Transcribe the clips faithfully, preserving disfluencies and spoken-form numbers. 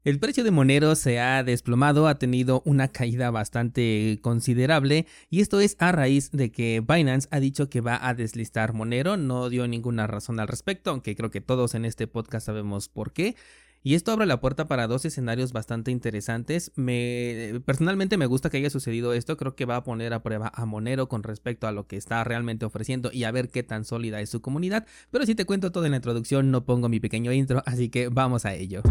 El precio de Monero se ha desplomado, ha tenido una caída bastante considerable y esto es a raíz de que Binance ha dicho que va a deslistar Monero, no dio ninguna razón al respecto, aunque creo que todos en este podcast sabemos por qué. Y esto abre la puerta para dos escenarios bastante interesantes. Me, personalmente me gusta que haya sucedido esto, creo que va a poner a prueba a Monero con respecto a lo que está realmente ofreciendo y a ver qué tan sólida es su comunidad, pero si te cuento todo en la introducción no pongo mi pequeño intro, así que vamos a ello.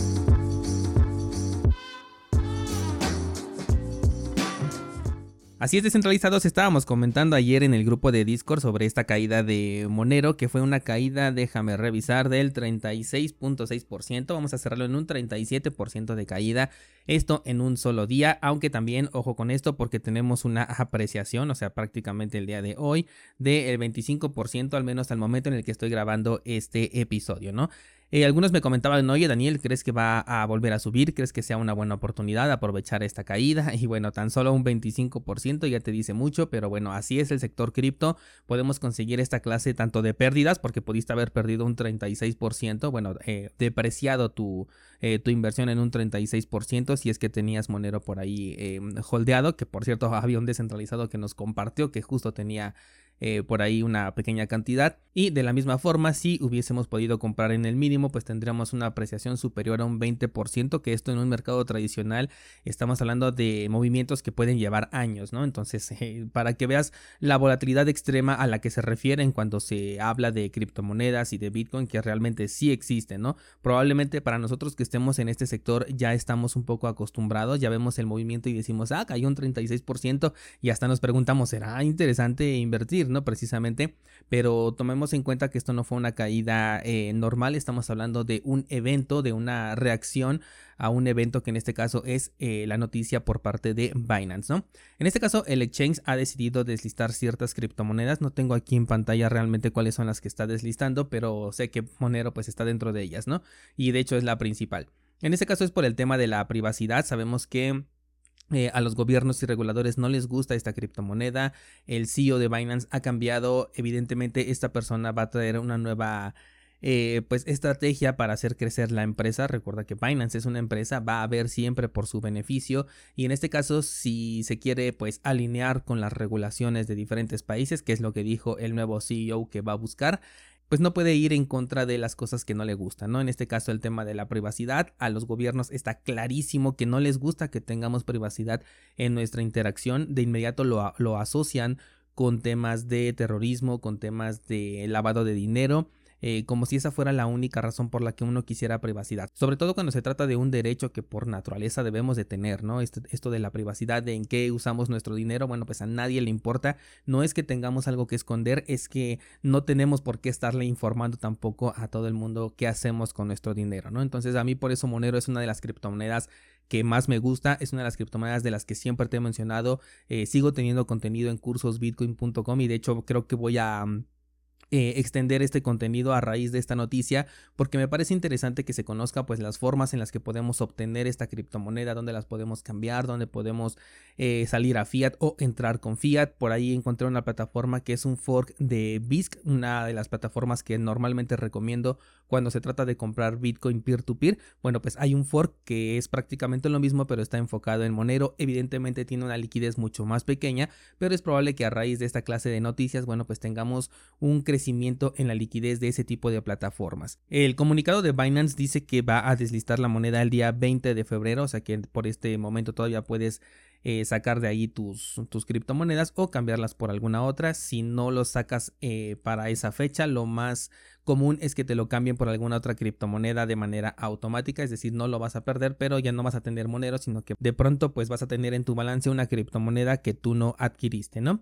Así es, descentralizados, estábamos comentando ayer en el grupo de Discord sobre esta caída de Monero, que fue una caída, déjame revisar, del treinta y seis punto seis por ciento, vamos a cerrarlo en un treinta y siete por ciento de caída, esto en un solo día, aunque también, ojo con esto, porque tenemos una apreciación, o sea, prácticamente el día de hoy, del veinticinco por ciento, al menos al momento en el que estoy grabando este episodio, ¿no? Eh, algunos me comentaban, oye Daniel, ¿crees que va a volver a subir? ¿Crees que sea una buena oportunidad aprovechar esta caída? Y bueno, tan solo un veinticinco por ciento ya te dice mucho, pero bueno, así es el sector cripto. Podemos conseguir esta clase tanto de pérdidas, porque pudiste haber perdido un treinta y seis por ciento, bueno, eh, depreciado tu, eh, tu inversión en un treinta y seis por ciento si es que tenías Monero por ahí eh, holdeado, que por cierto había un descentralizado que nos compartió que justo tenía Eh, por ahí una pequeña cantidad, y de la misma forma si hubiésemos podido comprar en el mínimo pues tendríamos una apreciación superior a un veinte por ciento, que esto en un mercado tradicional estamos hablando de movimientos que pueden llevar años, ¿no? Entonces eh, para que veas la volatilidad extrema a la que se refieren cuando se habla de criptomonedas y de Bitcoin, que realmente sí existe, ¿no? Probablemente para nosotros que estemos en este sector ya estamos un poco acostumbrados, ya vemos el movimiento y decimos, ah, cayó un treinta y seis por ciento y hasta nos preguntamos, ¿será interesante invertir? ¿No? Precisamente, pero tomemos en cuenta que esto no fue una caída eh, normal, estamos hablando de un evento, de una reacción a un evento que en este caso es eh, la noticia por parte de Binance, ¿no? En este caso el exchange ha decidido deslistar ciertas criptomonedas, no tengo aquí en pantalla realmente cuáles son las que está deslistando, pero sé que Monero pues está dentro de ellas, ¿no? Y de hecho es la principal. En este caso es por el tema de la privacidad, sabemos que Eh, a los gobiernos y reguladores no les gusta esta criptomoneda. El C E O de Binance ha cambiado, evidentemente esta persona va a traer una nueva eh, pues estrategia para hacer crecer la empresa. Recuerda que Binance es una empresa, va a ver siempre por su beneficio, y en este caso si se quiere pues alinear con las regulaciones de diferentes países, que es lo que dijo el nuevo C E O que va a buscar, pues no puede ir en contra de las cosas que no le gustan, ¿no? En este caso el tema de la privacidad, a los gobiernos está clarísimo que no les gusta que tengamos privacidad en nuestra interacción, de inmediato lo, lo asocian con temas de terrorismo, con temas de lavado de dinero, eh, como si esa fuera la única razón por la que uno quisiera privacidad, sobre todo cuando se trata de un derecho que por naturaleza debemos de tener, ¿no? Esto, esto de la privacidad, de en qué usamos nuestro dinero, bueno, pues a nadie le importa, no es que tengamos algo que esconder, es que no tenemos por qué estarle informando tampoco a todo el mundo qué hacemos con nuestro dinero, ¿no? Entonces a mí por eso Monero es una de las criptomonedas que más me gusta, es una de las criptomonedas de las que siempre te he mencionado, eh, sigo teniendo contenido en cursos bitcoin punto com y de hecho creo que voy a Eh, extender este contenido a raíz de esta noticia, porque me parece interesante que se conozca pues las formas en las que podemos obtener esta criptomoneda, dónde las podemos cambiar, dónde podemos eh, salir a fiat o entrar con fiat. Por ahí encontré una plataforma que es un fork de Bisq, una de las plataformas que normalmente recomiendo cuando se trata de comprar Bitcoin peer to peer. Bueno, pues hay un fork que es prácticamente lo mismo, pero está enfocado en Monero. Evidentemente tiene una liquidez mucho más pequeña, pero es probable que a raíz de esta clase de noticias, bueno, pues tengamos un crecimiento crecimiento en la liquidez de ese tipo de plataformas. El comunicado de Binance dice que va a deslistar la moneda el día veinte de febrero, o sea que por este momento todavía puedes eh, sacar de ahí tus, tus criptomonedas o cambiarlas por alguna otra. Si no lo sacas eh, para esa fecha, lo más común es que te lo cambien por alguna otra criptomoneda de manera automática, es decir, no lo vas a perder, pero ya no vas a tener Monero, sino que de pronto pues vas a tener en tu balance una criptomoneda que tú no adquiriste, ¿no?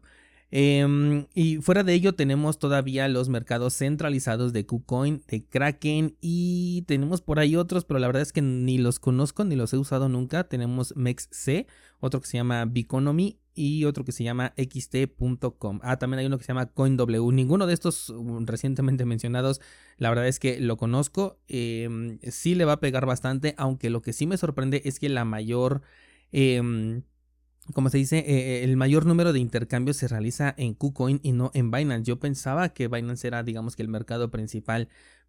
Eh, y fuera de ello tenemos todavía los mercados centralizados de KuCoin, de Kraken, y tenemos por ahí otros, pero la verdad es que ni los conozco ni los he usado nunca. Tenemos MEXC, otro que se llama Biconomy y otro que se llama X T punto com. Ah, también hay uno que se llama CoinW. Ninguno de estos um, recientemente mencionados, la verdad es que lo conozco. Eh, sí le va a pegar bastante, aunque lo que sí me sorprende es que la mayor... Eh, como se dice, eh, el mayor número de intercambios se realiza en KuCoin y no en Binance. Yo pensaba que Binance era, digamos que el mercado principal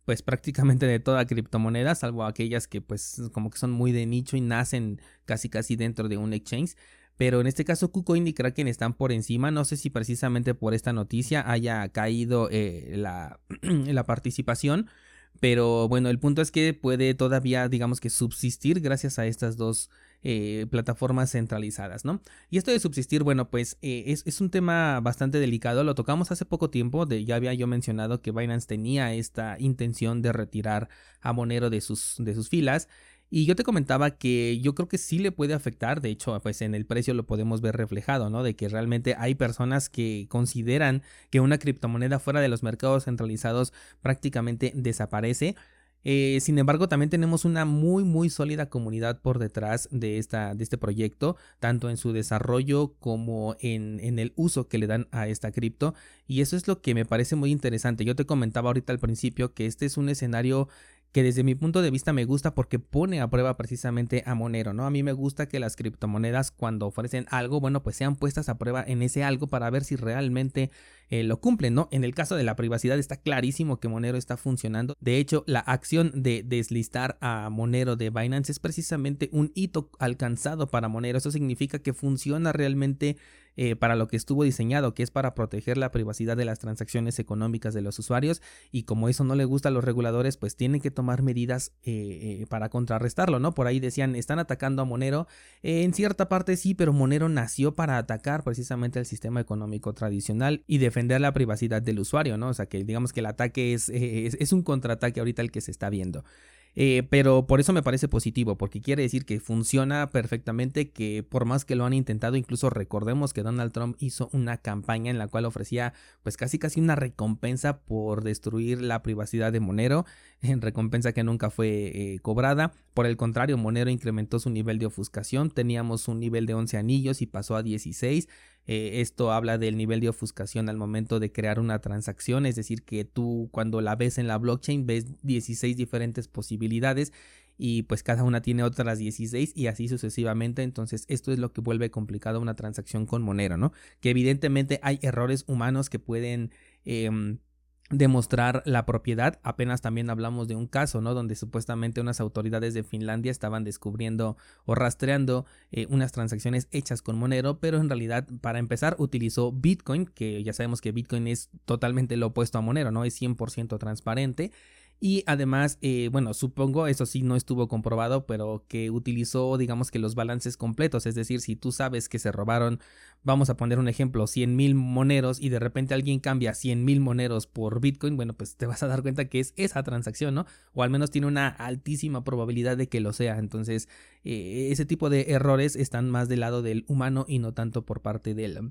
pues prácticamente de toda criptomoneda, salvo aquellas que pues como que son muy de nicho y nacen casi casi dentro de un exchange. Pero en este caso KuCoin y Kraken están por encima. No sé si precisamente por esta noticia haya caído eh, la, la participación. Pero bueno, el punto es que puede todavía, digamos que subsistir gracias a estas dos eh, plataformas centralizadas, ¿no? Y esto de subsistir, bueno, pues eh, es, es un tema bastante delicado. Lo tocamos hace poco tiempo. De, ya había yo mencionado que Binance tenía esta intención de retirar a Monero de sus, de sus filas. Y yo te comentaba que yo creo que sí le puede afectar, de hecho, pues en el precio lo podemos ver reflejado, ¿no? De que realmente hay personas que consideran que una criptomoneda fuera de los mercados centralizados prácticamente desaparece. Eh, sin embargo, también tenemos una muy muy sólida comunidad por detrás de, esta, de este proyecto, tanto en su desarrollo como en, en el uso que le dan a esta cripto. Y eso es lo que me parece muy interesante. Yo te comentaba ahorita al principio que este es un escenario que desde mi punto de vista me gusta porque pone a prueba precisamente a Monero, ¿no? A mí me gusta que las criptomonedas cuando ofrecen algo, bueno, pues sean puestas a prueba en ese algo para ver si realmente eh, lo cumplen, ¿no? En el caso de la privacidad está clarísimo que Monero está funcionando. De hecho, la acción de deslistar a Monero de Binance es precisamente un hito alcanzado para Monero. Eso significa que funciona realmente eh, para lo que estuvo diseñado, que es para proteger la privacidad de las transacciones económicas de los usuarios, y como eso no le gusta a los reguladores, pues tienen que tomar medidas eh, eh, para contrarrestarlo, ¿no? Por ahí decían, están atacando a Monero. Eh, en cierta parte sí, pero Monero nació para atacar precisamente el sistema económico tradicional y defender la privacidad del usuario, ¿no? O sea que digamos que el ataque es, eh, es, es un contraataque ahorita el que se está viendo. Eh, pero por eso me parece positivo, porque quiere decir que funciona perfectamente, que por más que lo han intentado, incluso recordemos que Donald Trump hizo una campaña en la cual ofrecía pues casi casi una recompensa por destruir la privacidad de Monero, en recompensa que nunca fue eh, cobrada. Por el contrario, Monero incrementó su nivel de ofuscación, teníamos un nivel de once anillos y pasó a dieciséis. Eh, esto habla del nivel de ofuscación al momento de crear una transacción, es decir, que tú cuando la ves en la blockchain ves dieciséis diferentes posibilidades y pues cada una tiene otras dieciséis y así sucesivamente. Entonces esto es lo que vuelve complicada una transacción con Monero, ¿no? Que evidentemente hay errores humanos que pueden eh, demostrar la propiedad. Apenas también hablamos de un caso, ¿no? Donde supuestamente unas autoridades de Finlandia estaban descubriendo o rastreando eh, unas transacciones hechas con Monero, pero en realidad para empezar utilizó Bitcoin, que ya sabemos que Bitcoin es totalmente lo opuesto a Monero, ¿no? Es cien por ciento transparente. Y además, eh, bueno, supongo, eso sí no estuvo comprobado, pero que utilizó, digamos que los balances completos. Es decir, si tú sabes que se robaron, vamos a poner un ejemplo, cien mil moneros y de repente alguien cambia cien mil moneros por Bitcoin, bueno, pues te vas a dar cuenta que es esa transacción, ¿no? O al menos tiene una altísima probabilidad de que lo sea. Entonces, eh, ese tipo de errores están más del lado del humano y no tanto por parte del...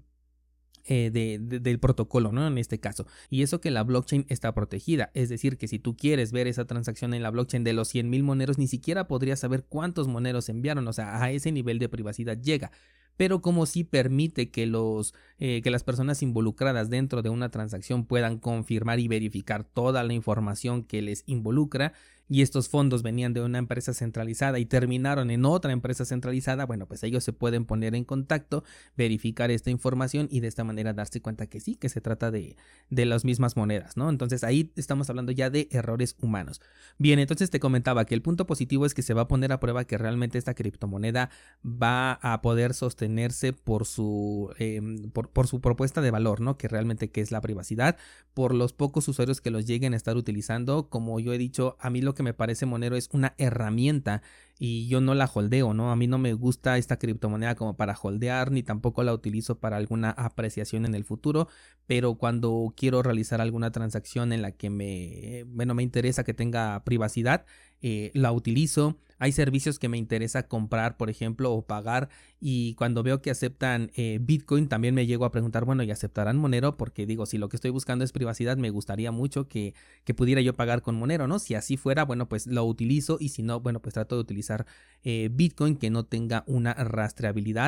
Eh, de, de, del protocolo, ¿no? En este caso. Y eso que la blockchain está protegida. Es decir, que si tú quieres ver esa transacción en la blockchain de los cien mil moneros, ni siquiera podrías saber cuántos moneros enviaron. O sea, a ese nivel de privacidad llega. Pero como si permite que, los, eh, que las personas involucradas dentro de una transacción puedan confirmar y verificar toda la información que les involucra, y estos fondos venían de una empresa centralizada y terminaron en otra empresa centralizada, bueno, pues ellos se pueden poner en contacto, verificar esta información y de esta manera darse cuenta que sí, que se trata de, de las mismas monedas, ¿no? Entonces ahí estamos hablando ya de errores humanos. Bien, entonces te comentaba que el punto positivo es que se va a poner a prueba que realmente esta criptomoneda va a poder sostenerse por su, eh, por, por su propuesta de valor, ¿no? Que realmente que es la privacidad, por los pocos usuarios que los lleguen a estar utilizando. Como yo he dicho, a mí lo que me parece Monero es una herramienta y yo no la holdeo, ¿no? A mí no me gusta esta criptomoneda como para holdear, ni tampoco la utilizo para alguna apreciación en el futuro, pero cuando quiero realizar alguna transacción en la que me, bueno, me interesa que tenga privacidad, eh, la utilizo. Hay servicios que me interesa comprar, por ejemplo, o pagar, y cuando veo que aceptan eh, Bitcoin, también me llego a preguntar, bueno, ¿y aceptarán Monero? Porque digo, si lo que estoy buscando es privacidad, me gustaría mucho que, que pudiera yo pagar con Monero, ¿no? Si así fuera, bueno, pues lo utilizo, y si no, bueno, pues trato de utilizar eh, Bitcoin que no tenga una rastreabilidad.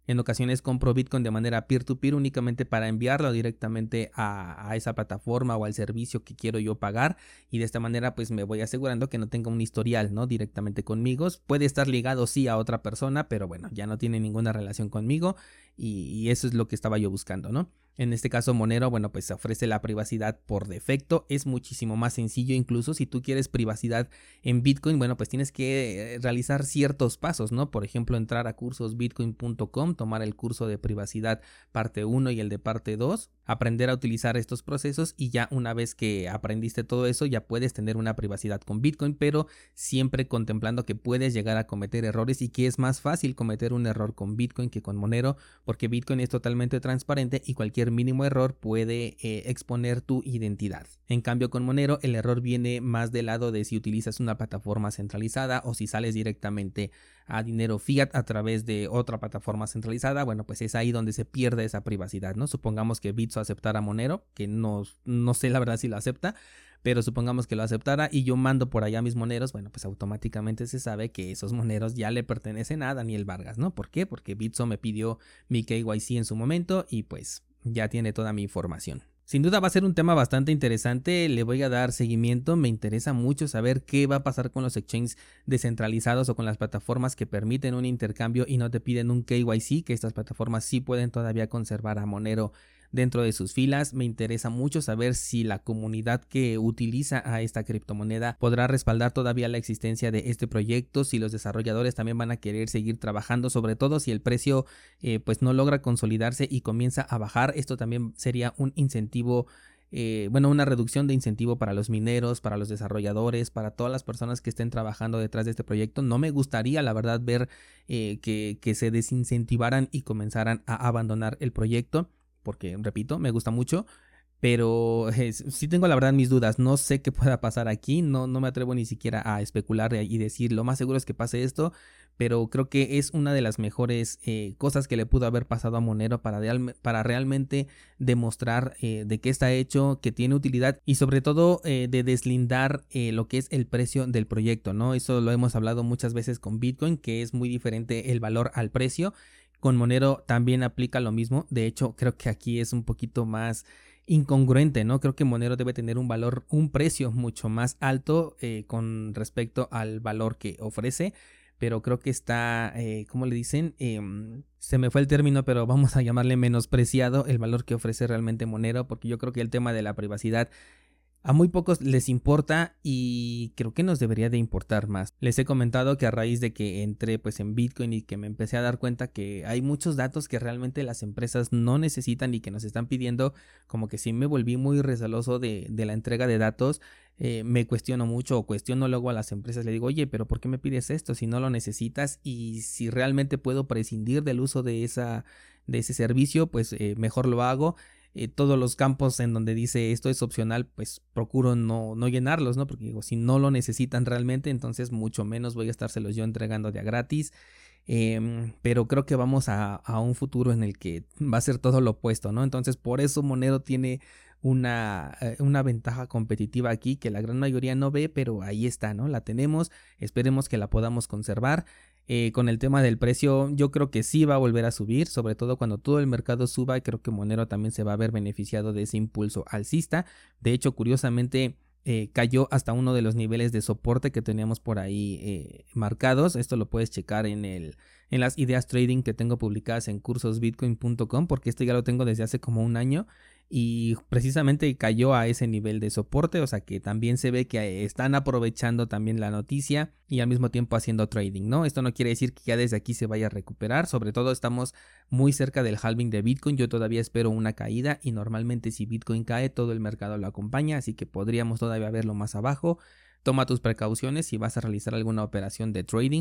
En ocasiones compro Bitcoin de manera peer-to-peer únicamente para enviarlo directamente a, a esa plataforma o al servicio que quiero yo pagar, y de esta manera pues me voy asegurando que no tenga un historial, ¿no?, directamente conmigo. Puede estar ligado sí a otra persona, pero bueno, ya no tiene ninguna relación conmigo, y, y eso es lo que estaba yo buscando, ¿no? En este caso Monero, bueno, pues ofrece la privacidad por defecto, es muchísimo más sencillo. Incluso si tú quieres privacidad en Bitcoin, bueno, pues tienes que realizar ciertos pasos, ¿no? Por ejemplo, entrar a cursos bitcoin punto com, tomar el curso de privacidad parte uno y el de parte dos, aprender a utilizar estos procesos, y ya una vez que aprendiste todo eso, ya puedes tener una privacidad con Bitcoin, pero siempre contemplando que puedes llegar a cometer errores y que es más fácil cometer un error con Bitcoin que con Monero, porque Bitcoin es totalmente transparente y cualquier mínimo error puede eh, exponer tu identidad. En cambio con Monero el error viene más del lado de si utilizas una plataforma centralizada o si sales directamente a dinero fiat a través de otra plataforma centralizada. Bueno, pues es ahí donde se pierde esa privacidad, ¿no? Supongamos que Bitso aceptara Monero, que no, no sé la verdad si lo acepta, pero supongamos que lo aceptara y yo mando por allá mis moneros, bueno, pues automáticamente se sabe que esos moneros ya le pertenecen a Daniel Vargas, ¿no? ¿Por qué? Porque Bitso me pidió mi K Y C en su momento y pues ya tiene toda mi información. Sin duda va a ser un tema bastante interesante, le voy a dar seguimiento, me interesa mucho saber qué va a pasar con los exchanges descentralizados o con las plataformas que permiten un intercambio y no te piden un K Y C, que estas plataformas sí pueden todavía conservar a Monero dentro de sus filas. Me interesa mucho saber si la comunidad que utiliza a esta criptomoneda podrá respaldar todavía la existencia de este proyecto, si los desarrolladores también van a querer seguir trabajando, sobre todo si el precio eh, pues no logra consolidarse y comienza a bajar. Esto también sería un incentivo, eh, bueno, una reducción de incentivo para los mineros, para los desarrolladores, para todas las personas que estén trabajando detrás de este proyecto. No me gustaría, la verdad, ver eh, que, que se desincentivaran y comenzaran a abandonar el proyecto, porque, repito, me gusta mucho, pero eh, sí tengo la verdad mis dudas. No sé qué pueda pasar aquí, no, no me atrevo ni siquiera a especular y decir lo más seguro es que pase esto, pero creo que es una de las mejores eh, cosas que le pudo haber pasado a Monero para, real, para realmente demostrar eh, de qué está hecho, que tiene utilidad y sobre todo eh, de deslindar eh, lo que es el precio del proyecto, ¿no? Eso lo hemos hablado muchas veces con Bitcoin, que es muy diferente el valor al precio. Con Monero también aplica lo mismo. De hecho, creo que aquí es un poquito más incongruente, ¿no? Creo que Monero debe tener un valor, un precio mucho más alto eh, con respecto al valor que ofrece. Pero creo que está, eh, ¿cómo le dicen? Eh, se me fue el término, pero vamos a llamarle menospreciado el valor que ofrece realmente Monero, porque yo creo que el tema de la privacidad a muy pocos les importa y creo que nos debería de importar más. Les he comentado que a raíz de que entré pues en Bitcoin y que me empecé a dar cuenta que hay muchos datos que realmente las empresas no necesitan y que nos están pidiendo, como que sí me volví muy receloso de, de la entrega de datos. Eh, me cuestiono mucho o cuestiono luego a las empresas, le digo, oye, pero ¿por qué me pides esto si no lo necesitas? Y si realmente puedo prescindir del uso de, esa, de ese servicio, pues eh, mejor lo hago. Eh, todos los campos en donde dice esto es opcional, pues procuro no, no llenarlos, ¿no? Porque digo, si no lo necesitan realmente, entonces mucho menos voy a estárselos yo entregando de a gratis. Eh, pero creo que vamos a, a un futuro en el que va a ser todo lo opuesto, ¿no? Entonces por eso Monero tiene una, eh, una ventaja competitiva aquí que la gran mayoría no ve, pero ahí está, ¿no? La tenemos, esperemos que la podamos conservar. Eh, con el tema del precio, yo creo que sí va a volver a subir, sobre todo cuando todo el mercado suba. Creo que Monero también se va a ver beneficiado de ese impulso alcista. De hecho, curiosamente, eh, cayó hasta uno de los niveles de soporte que teníamos por ahí eh, marcados. Esto lo puedes checar en, el, en las ideas trading que tengo publicadas en cursos bitcoin punto com, porque esto ya lo tengo desde hace como un año. Y precisamente cayó a ese nivel de soporte, o sea que también se ve que están aprovechando también la noticia y al mismo tiempo haciendo trading, ¿no? Esto no quiere decir que ya desde aquí se vaya a recuperar, sobre todo estamos muy cerca del halving de Bitcoin. Yo todavía espero una caída y normalmente si Bitcoin cae todo el mercado lo acompaña, así que podríamos todavía verlo más abajo. Toma tus precauciones si vas a realizar alguna operación de trading.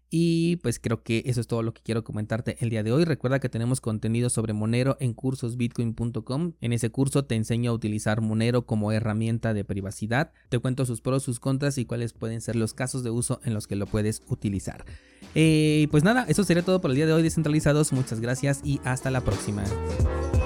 Y pues creo que eso es todo lo que quiero comentarte el día de hoy. Recuerda que tenemos contenido sobre Monero en cursos bitcoin punto com. En ese curso te enseño a utilizar Monero como herramienta de privacidad. Te cuento sus pros, sus contras y cuáles pueden ser los casos de uso en los que lo puedes utilizar. Eh, pues nada, eso sería todo por el día de hoy, descentralizados. Muchas gracias y hasta la próxima.